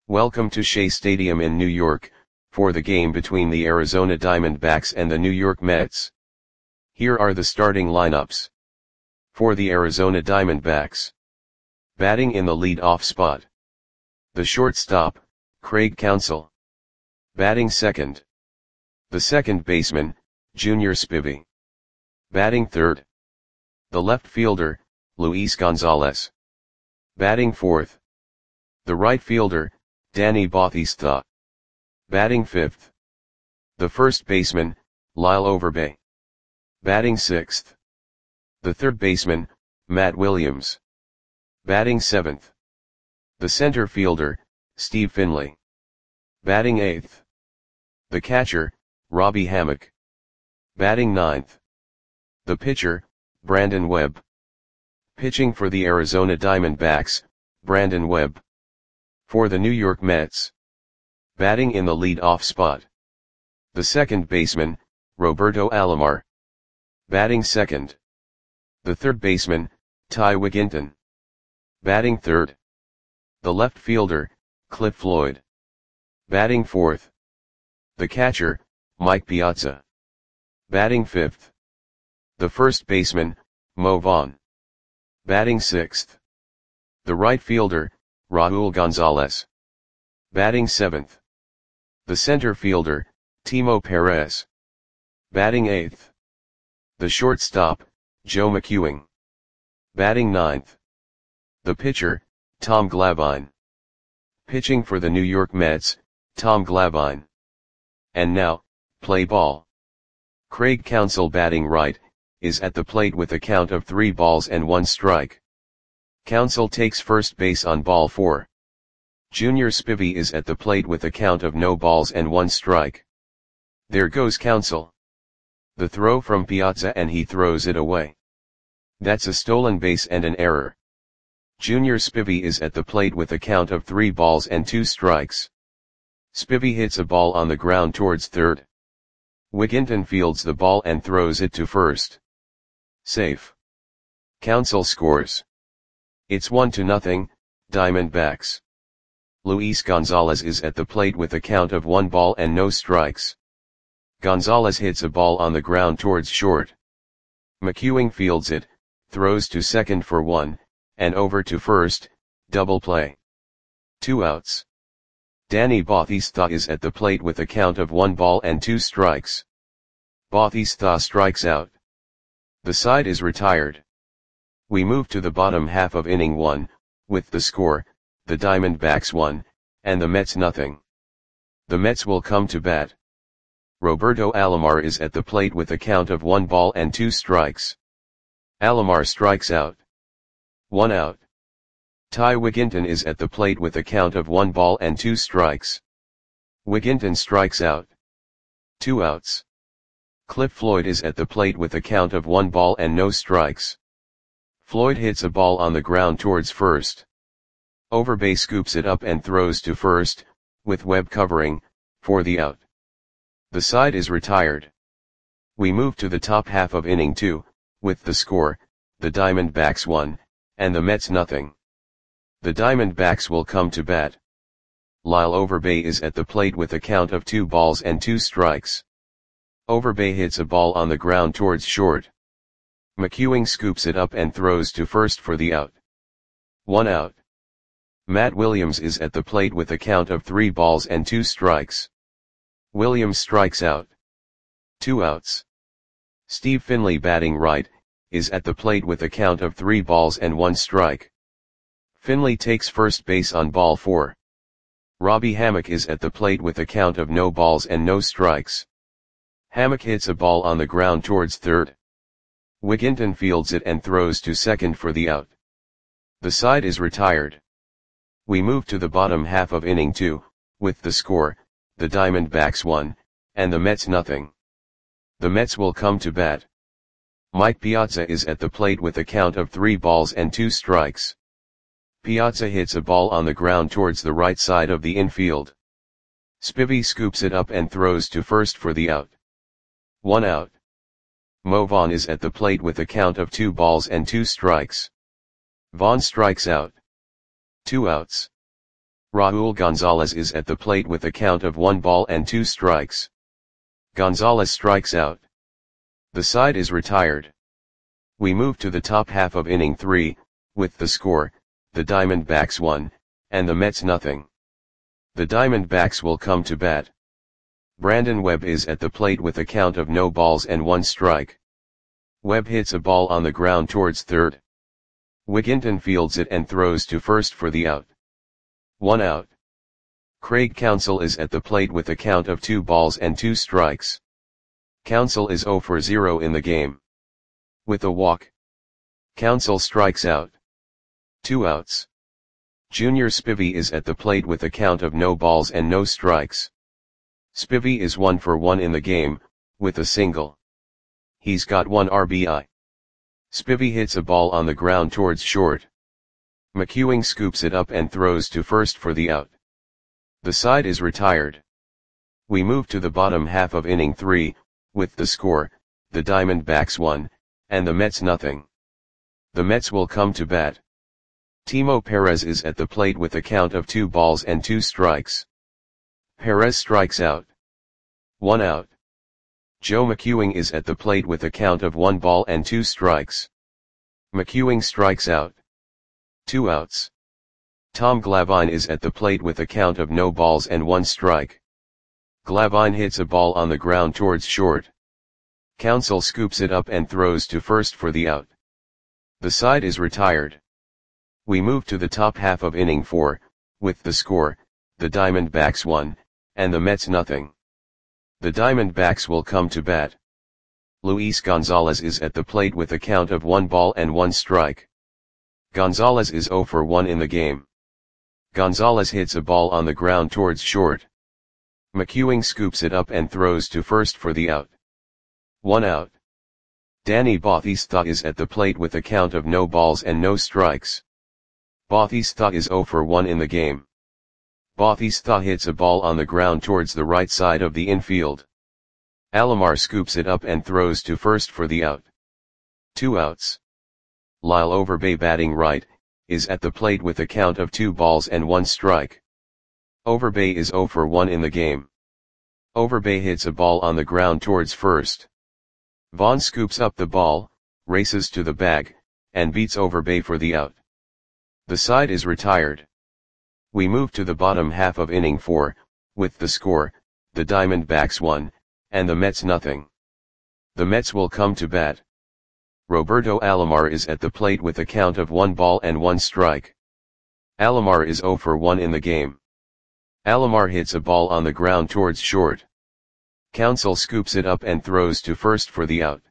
Welcome to Shea Stadium in New York, for the game between the Arizona Diamondbacks and the New York Mets. Here are the starting lineups. For the Arizona Diamondbacks. Batting in the lead-off spot. The shortstop, Craig Counsell. Batting second. The second baseman, Junior Spivey. Batting third. The left fielder, Luis Gonzalez. Batting fourth. The right fielder, Danny Bautista. Batting fifth. The first baseman, Lyle Overbay. Batting sixth. The third baseman, Matt Williams. Batting seventh. The center fielder, Steve Finley. Batting eighth. The catcher, Robbie Hammock. Batting ninth. The pitcher, Brandon Webb. Pitching for the Arizona Diamondbacks, Brandon Webb. For the New York Mets. Batting in the lead-off spot. The second baseman, Roberto Alomar. Batting second. The third baseman, Ty Wigginton. Batting third. The left fielder, Cliff Floyd. Batting fourth. The catcher, Mike Piazza. Batting fifth. The first baseman, Mo Vaughn. Batting sixth. The right fielder, Raul Gonzalez. Batting seventh. The center fielder, Timo Perez. Batting eighth. The shortstop, Joe McEwing. Batting ninth. The pitcher, Tom Glavine. Pitching for the New York Mets, Tom Glavine. And now, play ball. Craig Counsell batting right, is at the plate with a count of 3 balls and 1 strike. Counsell takes first base on ball 4. Junior Spivey is at the plate with a count of no balls and 1 strike. There goes Counsell. The throw from Piazza and he throws it away. That's a stolen base and an error. Junior Spivey is at the plate with a count of 3 balls and 2 strikes. Spivey hits a ball on the ground towards third. Wigginton fields the ball and throws it to first. Safe. Counsell scores. It's 1-0, Diamondbacks. Luis Gonzalez is at the plate with a count of 1 ball and no strikes. Gonzalez hits a ball on the ground towards short. McEwing fields it, throws to second for 1, and over to first, double play. 2 outs. Danny Bautista is at the plate with a count of 1 ball and 2 strikes. Bautista strikes out. The side is retired. We move to the bottom half of inning 1, with the score, the Diamondbacks 1, and the Mets nothing. The Mets will come to bat. Roberto Alomar is at the plate with a count of 1 ball and 2 strikes. Alomar strikes out. 1 out. Ty Wigginton is at the plate with a count of 1 ball and 2 strikes. Wigginton strikes out. 2 outs. Cliff Floyd is at the plate with a count of 1 ball and no strikes. Floyd hits a ball on the ground towards first. Overbay scoops it up and throws to first, with Webb covering, for the out. The side is retired. We move to the top half of inning 2, with the score, the Diamondbacks 1, and the Mets nothing. The Diamondbacks will come to bat. Lyle Overbay is at the plate with a count of 2 balls and 2 strikes. Overbay hits a ball on the ground towards short. McEwing scoops it up and throws to first for the out. 1 out. Matt Williams is at the plate with a count of 3 balls and 2 strikes. Williams strikes out. 2 outs. Steve Finley batting right, is at the plate with a count of 3 balls and 1 strike. Finley takes first base on ball 4. Robbie Hammock is at the plate with a count of no balls and no strikes. Hammock hits a ball on the ground towards third. Wigginton fields it and throws to second for the out. The side is retired. We move to the bottom half of inning 2, with the score, the Diamondbacks 1, and the Mets nothing. The Mets will come to bat. Mike Piazza is at the plate with a count of 3 balls and 2 strikes. Piazza hits a ball on the ground towards the right side of the infield. Spivey scoops it up and throws to first for the out. 1 out. Mo Vaughn is at the plate with a count of 2 balls and 2 strikes. Vaughn strikes out. 2 outs. Raul Gonzalez is at the plate with a count of 1 ball and 2 strikes. Gonzalez strikes out. The side is retired. We move to the top half of inning 3, with the score, the Diamondbacks 1, and the Mets nothing. The Diamondbacks will come to bat. Brandon Webb is at the plate with a count of no balls and 1 strike. Webb hits a ball on the ground towards third. Wigginton fields it and throws to first for the out. 1 out. Craig Counsell is at the plate with a count of 2 balls and 2 strikes. Counsell is 0 for 0 in the game. With a walk, Counsell strikes out. 2 outs. Junior Spivey is at the plate with a count of no balls and no strikes. Spivey is 1 for 1 in the game, with a single. He's got 1 RBI. Spivey hits a ball on the ground towards short. McEwing scoops it up and throws to first for the out. The side is retired. We move to the bottom half of inning 3, with the score, the Diamondbacks 1, and the Mets nothing. The Mets will come to bat. Timo Perez is at the plate with a count of 2 balls and 2 strikes. Perez strikes out. 1 out. Joe McEwing is at the plate with a count of 1 ball and 2 strikes. McEwing strikes out. 2 outs. Tom Glavine is at the plate with a count of no balls and 1 strike. Glavine hits a ball on the ground towards short. Counsell scoops it up and throws to first for the out. The side is retired. We move to the top half of inning 4, with the score, the Diamondbacks 1, and the Mets nothing. The Diamondbacks will come to bat. Luis Gonzalez is at the plate with a count of 1 ball and 1 strike. Gonzalez is 0 for 1 in the game. Gonzalez hits a ball on the ground towards short. McEwing scoops it up and throws to first for the out. 1 out. Danny Bautista is at the plate with a count of no balls and no strikes. Bautista is 0 for 1 in the game. Bautista hits a ball on the ground towards the right side of the infield. Alomar scoops it up and throws to first for the out. 2 outs. Lyle Overbay, batting right, is at the plate with a count of 2 balls and 1 strike. Overbay is 0 for 1 in the game. Overbay hits a ball on the ground towards first. Vaughn scoops up the ball, races to the bag, and beats Overbay for the out. The side is retired. We move to the bottom half of inning 4, with the score, the Diamondbacks 1, and the Mets nothing. The Mets will come to bat. Roberto Alomar is at the plate with a count of 1 ball and 1 strike. Alomar is 0 for 1 in the game. Alomar hits a ball on the ground towards short. Counsell scoops it up and throws to first for the out.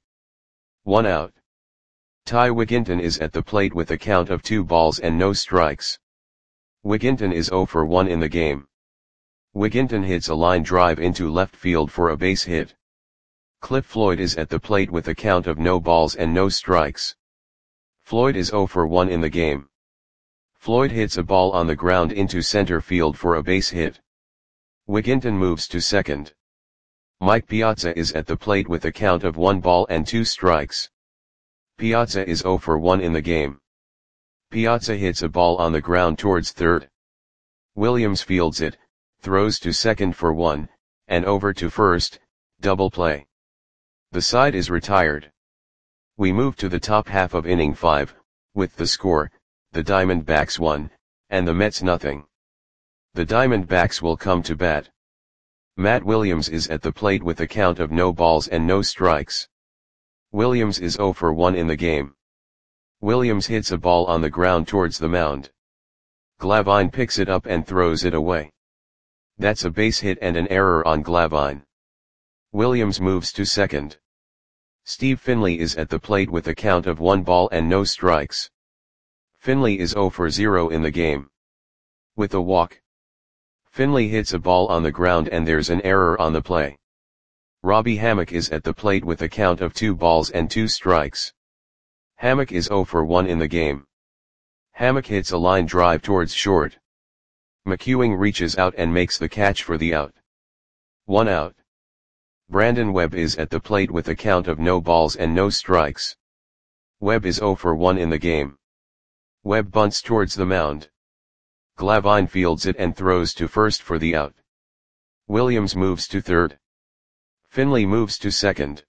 1 out. Ty Wigginton is at the plate with a count of 2 balls and no strikes. Wigginton is 0 for 1 in the game. Wigginton hits a line drive into left field for a base hit. Cliff Floyd is at the plate with a count of no balls and no strikes. Floyd is 0 for 1 in the game. Floyd hits a ball on the ground into center field for a base hit. Wigginton moves to second. Mike Piazza is at the plate with a count of 1 ball and 2 strikes. Piazza is 0 for 1 in the game. Piazza hits a ball on the ground towards third. Williams fields it, throws to second for 1, and over to first, double play. The side is retired. We move to the top half of inning 5, with the score, the Diamondbacks 1, and the Mets nothing. The Diamondbacks will come to bat. Matt Williams is at the plate with a count of no balls and no strikes. Williams is 0 for 1 in the game. Williams hits a ball on the ground towards the mound. Glavine picks it up and throws it away. That's a base hit and an error on Glavine. Williams moves to second. Steve Finley is at the plate with a count of 1 ball and no strikes. Finley is 0 for 0 in the game. With a walk, Finley hits a ball on the ground and there's an error on the play. Robbie Hammock is at the plate with a count of 2 balls and 2 strikes. Hammock is 0 for 1 in the game. Hammock hits a line drive towards short. McEwing reaches out and makes the catch for the out. 1 out. Brandon Webb is at the plate with a count of no balls and no strikes. Webb is 0 for 1 in the game. Webb bunts towards the mound. Glavine fields it and throws to first for the out. Williams moves to third. Finley moves to second.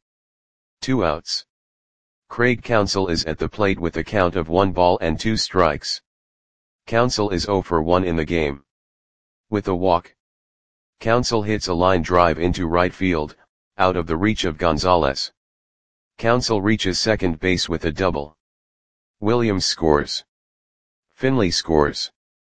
2 outs. Craig Counsell is at the plate with a count of 1 ball and 2 strikes. Counsell is 0 for 1 in the game. With a walk, Counsell hits a line drive into right field, out of the reach of Gonzalez. Counsell reaches second base with a double. Williams scores. Finley scores.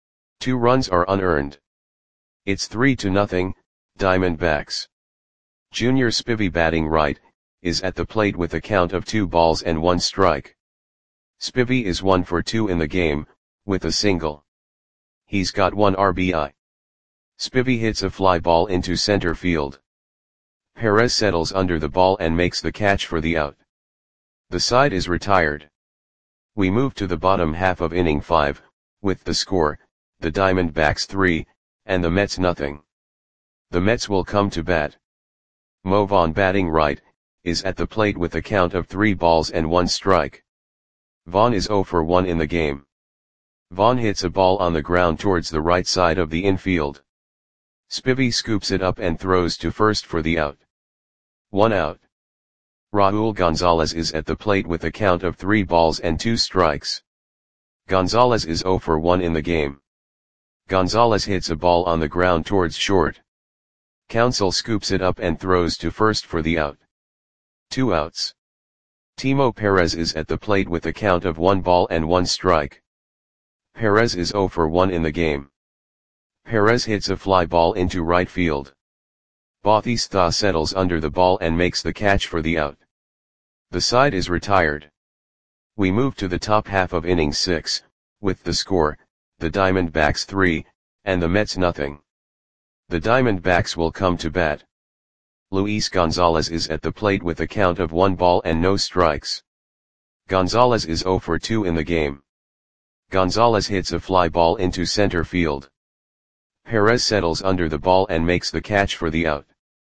2 runs are unearned. It's 3-0, Diamondbacks. Junior Spivey, batting right, is at the plate with a count of 2 balls and 1 strike. Spivey is 1 for 2 in the game, with a single. He's got 1 RBI. Spivey hits a fly ball into center field. Perez settles under the ball and makes the catch for the out. The side is retired. We move to the bottom half of inning 5, with the score, the Diamondbacks 3, and the Mets nothing. The Mets will come to bat. Mo Vaughn, batting right, is at the plate with a count of 3 balls and 1 strike. Vaughn is 0 for 1 in the game. Vaughn hits a ball on the ground towards the right side of the infield. Spivey scoops it up and throws to first for the out. 1 out. Raul Gonzalez is at the plate with a count of 3 balls and 2 strikes. Gonzalez is 0 for 1 in the game. Gonzalez hits a ball on the ground towards short. Counsell scoops it up and throws to first for the out. 2 outs. Timo Perez is at the plate with a count of 1 ball and 1 strike. Perez is 0 for 1 in the game. Perez hits a fly ball into right field. Bautista settles under the ball and makes the catch for the out. The side is retired. We move to the top half of inning 6, with the score, the Diamondbacks 3, and the Mets nothing. The Diamondbacks will come to bat. Luis Gonzalez is at the plate with a count of 1 ball and no strikes. Gonzalez is 0 for 2 in the game. Gonzalez hits a fly ball into center field. Perez settles under the ball and makes the catch for the out.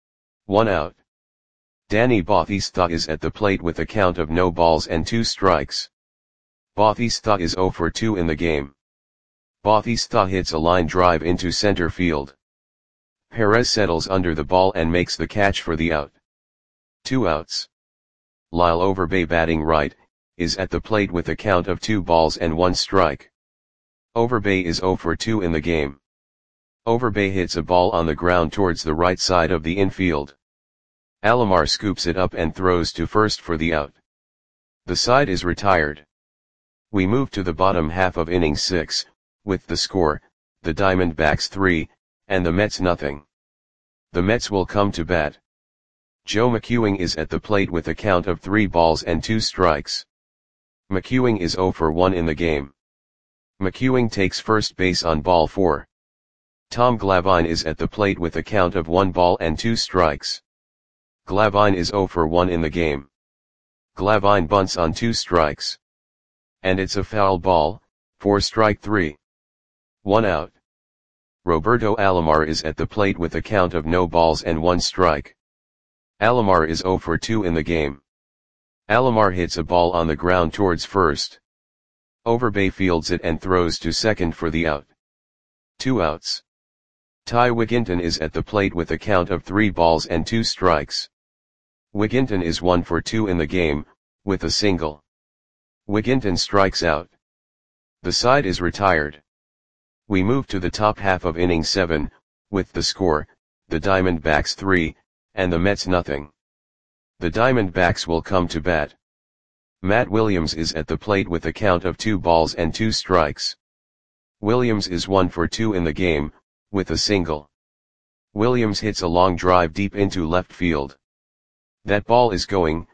1 out. Danny Bautista is at the plate with a count of no balls and 2 strikes. Bautista is 0 for 2 in the game. Bautista hits a line drive into center field. Perez settles under the ball and makes the catch for the out. 2 outs. Lyle Overbay, batting right, is at the plate with a count of 2 balls and 1 strike. Overbay is 0 for 2 in the game. Overbay hits a ball on the ground towards the right side of the infield. Alomar scoops it up and throws to first for the out. The side is retired. We move to the bottom half of inning 6, with the score, the Diamondbacks 3, and the Mets nothing. The Mets will come to bat. Joe McEwing is at the plate with a count of 3 balls and 2 strikes. McEwing is 0 for 1 in the game. McEwing takes first base on ball 4. Tom Glavine is at the plate with a count of 1 ball and 2 strikes. Glavine is 0 for 1 in the game. Glavine bunts on 2 strikes. And it's a foul ball, for strike 3. 1 out. Roberto Alomar is at the plate with a count of no balls and 1 strike. Alomar is 0 for 2 in the game. Alomar hits a ball on the ground towards first. Overbay fields it and throws to second for the out. 2 outs. Ty Wigginton is at the plate with a count of 3 balls and 2 strikes. Wigginton is 1 for 2 in the game, with a single. Wigginton strikes out. The side is retired. We move to the top half of inning 7, with the score, the Diamondbacks 3, and the Mets nothing. The Diamondbacks will come to bat. Matt Williams is at the plate with a count of 2 balls and 2 strikes. Williams is 1 for 2 in the game, with a single. Williams hits a long drive deep into left field. That ball is gone.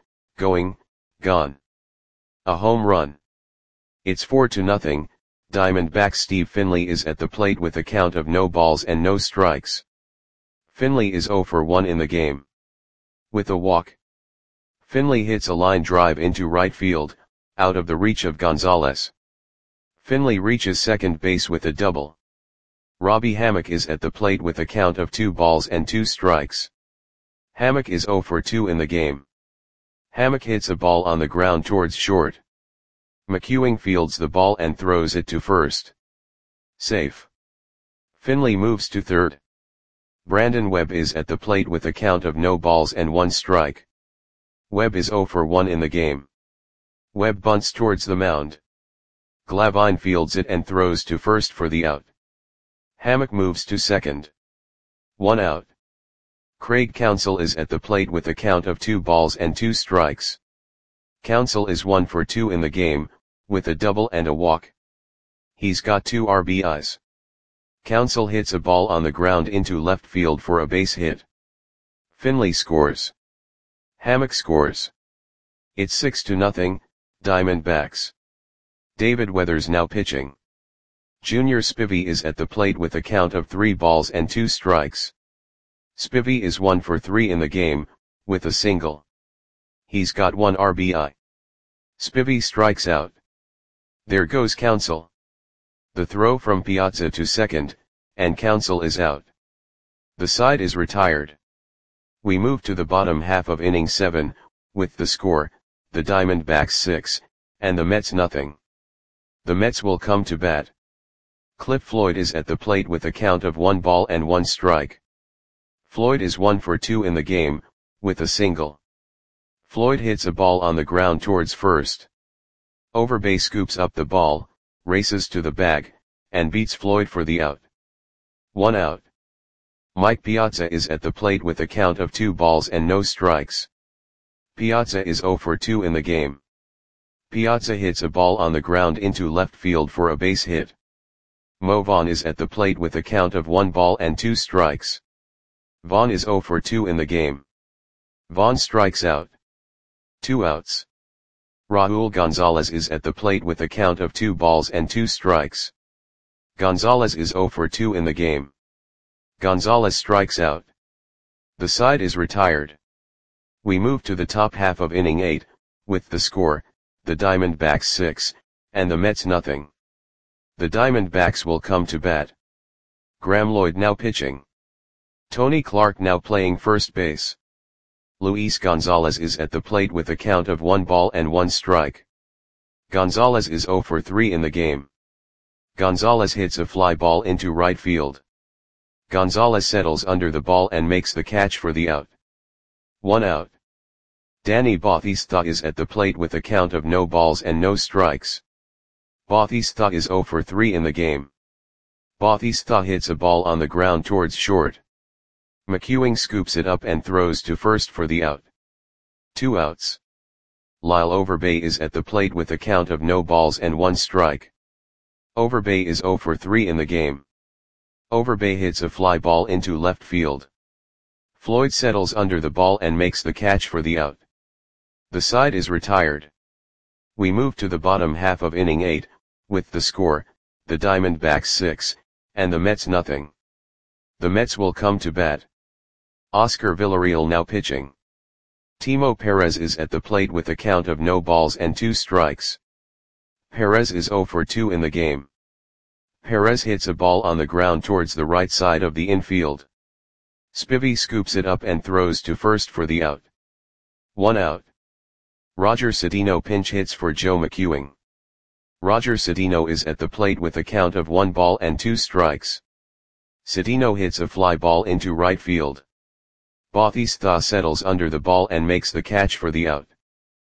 A home run. It's 4-0, Diamondbacks. Steve Finley is at the plate with a count of no balls and no strikes. Finley is 0 for 1 in the game. With a walk, Finley hits a line drive into right field, out of the reach of Gonzalez. Finley reaches second base with a double. Robbie Hammock is at the plate with a count of 2 balls and 2 strikes. Hammock is 0 for 2 in the game. Hammock hits a ball on the ground towards short. McEwing fields the ball and throws it to first. Safe. Finley moves to third. Brandon Webb is at the plate with a count of no balls and 1 strike. Webb is 0 for 1 in the game. Webb bunts towards the mound. Glavine fields it and throws to first for the out. Hammock moves to second. 1 out. Craig Counsell is at the plate with a count of 2 balls and 2 strikes. Counsell is 1 for 2 in the game, with a double and a walk. He's got 2 RBIs. Counsell hits a ball on the ground into left field for a base hit. Finley scores. Hammock scores. It's 6-0, Diamondbacks. David Weathers now pitching. Junior Spivey is at the plate with a count of 3 balls and 2 strikes. Spivey is 1 for 3 in the game, with a single. He's got 1 RBI. Spivey strikes out. There goes Counsell. The throw from Piazza to second, and Counsell is out. The side is retired. We move to the bottom half of inning 7, with the score, the Diamondbacks 6, and the Mets nothing. The Mets will come to bat. Cliff Floyd is at the plate with a count of 1 ball and 1 strike. Floyd is 1 for 2 in the game, with a single. Floyd hits a ball on the ground towards first. Overbay scoops up the ball, races to the bag, and beats Floyd for the out. 1 out. Mike Piazza is at the plate with a count of 2 balls and no strikes. Piazza is 0 for 2 in the game. Piazza hits a ball on the ground into left field for a base hit. Mo Vaughn is at the plate with a count of 1 ball and 2 strikes. Vaughn is 0 for 2 in the game. Vaughn strikes out. 2 outs. Raul Gonzalez is at the plate with a count of 2 balls and 2 strikes. Gonzalez is 0 for 2 in the game. Gonzalez strikes out. The side is retired. We move to the top half of inning 8, with the score, the Diamondbacks 6, and the Mets nothing. The Diamondbacks will come to bat. Graeme Lloyd now pitching. Tony Clark now playing first base. Luis Gonzalez is at the plate with a count of 1 ball and 1 strike. Gonzalez is 0 for 3 in the game. Gonzalez hits a fly ball into right field. Gonzalez settles under the ball and makes the catch for the out. 1 out. Danny Bautista is at the plate with a count of no balls and no strikes. Bautista is 0 for 3 in the game. Bautista hits a ball on the ground towards short. McEwing scoops it up and throws to first for the out. 2 outs. Lyle Overbay is at the plate with a count of no balls and 1 strike. Overbay is 0 for 3 in the game. Overbay hits a fly ball into left field. Floyd settles under the ball and makes the catch for the out. The side is retired. We move to the bottom half of inning 8, with the score, the Diamondbacks 6, and the Mets nothing. The Mets will come to bat. Oscar Villarreal now pitching. Timo Perez is at the plate with a count of no balls and 2 strikes. Perez is 0 for 2 in the game. Perez hits a ball on the ground towards the right side of the infield. Spivey scoops it up and throws to first for the out. 1 out. Roger Cedeno pinch hits for Joe McEwing. Roger Cedeno is at the plate with a count of 1 ball and 2 strikes. Cedeno hits a fly ball into right field. Bautista settles under the ball and makes the catch for the out.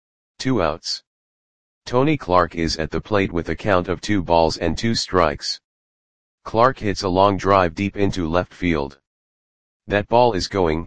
2 outs. Tony Clark is at the plate with a count of 2 balls and 2 strikes. Clark hits a long drive deep into left field. That ball is gone.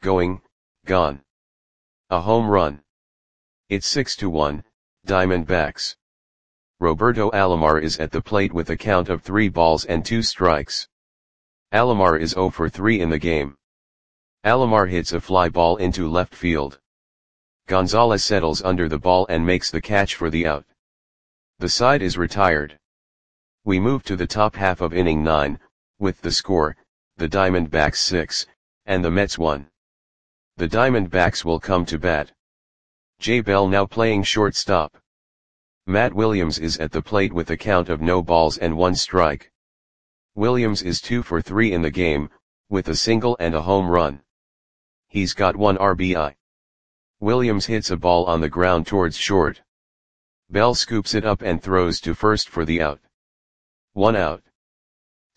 A home run. It's 6-1, Diamondbacks. Roberto Alomar is at the plate with a count of 3 balls and 2 strikes. Alomar is 0 for 3 in the game. Alomar hits a fly ball into left field. Gonzalez settles under the ball and makes the catch for the out. The side is retired. We move to the top half of inning 9, with the score, the Diamondbacks 6, and the Mets 1. The Diamondbacks will come to bat. Jay Bell now playing shortstop. Matt Williams is at the plate with a count of no balls and 1 strike. Williams is 2 for 3 in the game, with a single and a home run. He's got 1 RBI. Williams hits a ball on the ground towards short. Bell scoops it up and throws to first for the out. 1 out.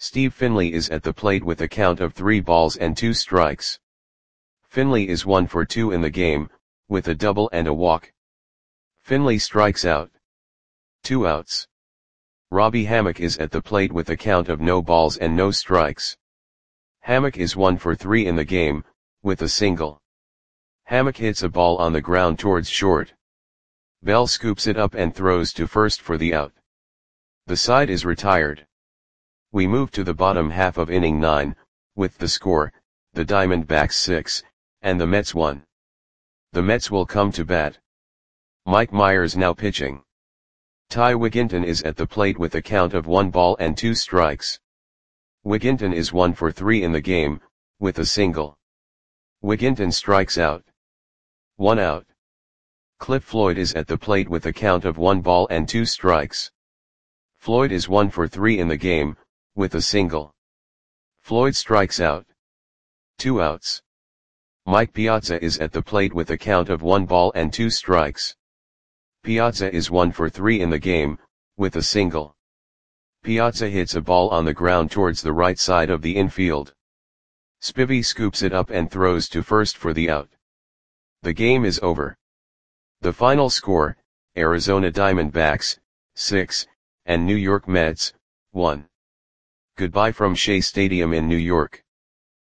Steve Finley is at the plate with a count of 3 balls and 2 strikes. Finley is 1 for 2 in the game, with a double and a walk. Finley strikes out. 2 outs. Robbie Hammock is at the plate with a count of no balls and no strikes. Hammock is 1 for 3 in the game, with a single. Hammock hits a ball on the ground towards short. Bell scoops it up and throws to first for the out. The side is retired. We move to the bottom half of inning 9, with the score, the Diamondbacks 6, and the Mets 1. The Mets will come to bat. Mike Myers now pitching. Ty Wigginton is at the plate with a count of 1 ball and 2 strikes. Wigginton is 1 for 3 in the game, with a single. Wigginton strikes out. 1 out. Cliff Floyd is at the plate with a count of 1 ball and 2 strikes. Floyd is 1 for 3 in the game, with a single. Floyd strikes out. 2 outs. Mike Piazza is at the plate with a count of 1 ball and 2 strikes. Piazza is 1 for 3 in the game, with a single. Piazza hits a ball on the ground towards the right side of the infield. Spivey scoops it up and throws to first for the out. The game is over. The final score, Arizona Diamondbacks, 6, and New York Mets, 1. Goodbye from Shea Stadium in New York.